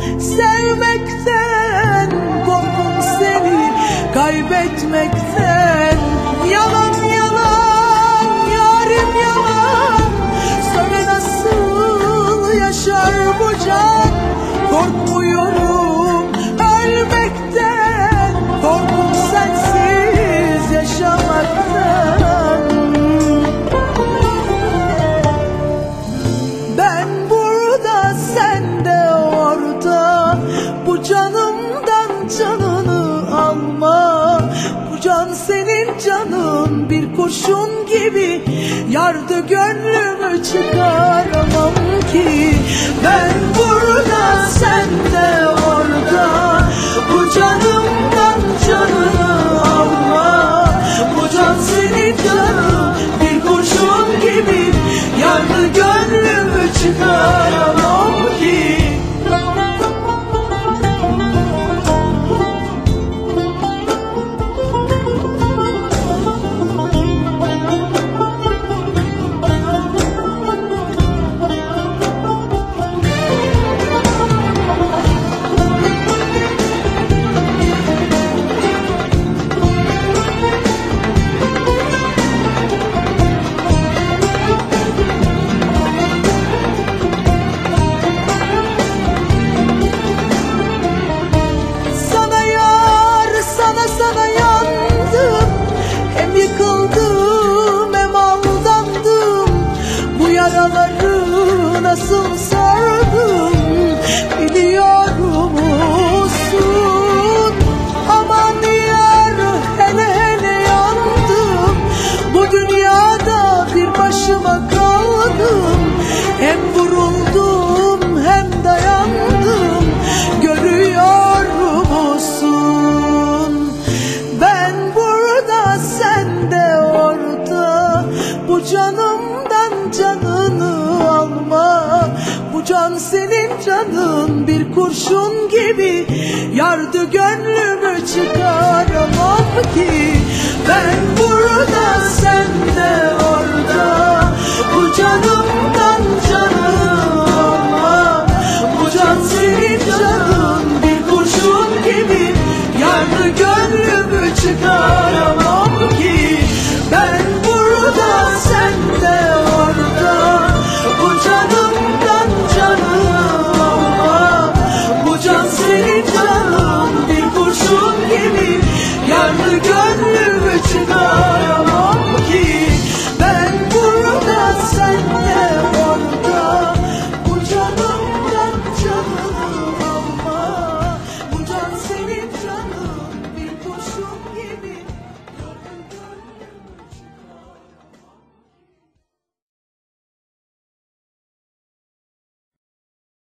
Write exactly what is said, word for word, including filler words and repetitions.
sevmekten, korkum seni kaybetmekten. Yalan yalan yarim yalan, söyle nasıl yaşar bu can? Korkmuyorum ölmekten, korkum sensiz yaşamaktan. Ben burada, sen de orada, bu canımdan canını alma. Bu can senin canın, bir kurşun gibi yardı gönlümü, çıkaramam ki. Ben burada, sen de orada, bu canımdan canını alma. Bu can senin canın, bir kurşun gibi yardı gönlümü, çıkaramam ki. Yaraları nasıl sardım biliyor musun? Aman yar, hele hele yandım. Bu dünyada bir başıma kaldım. Hem vuruldum hem dayandım, görüyor musun? Ben burada, sen de orada, bu canımdan canını alma. Bu can senin canın, bir kurşun gibi yardı gönlümü.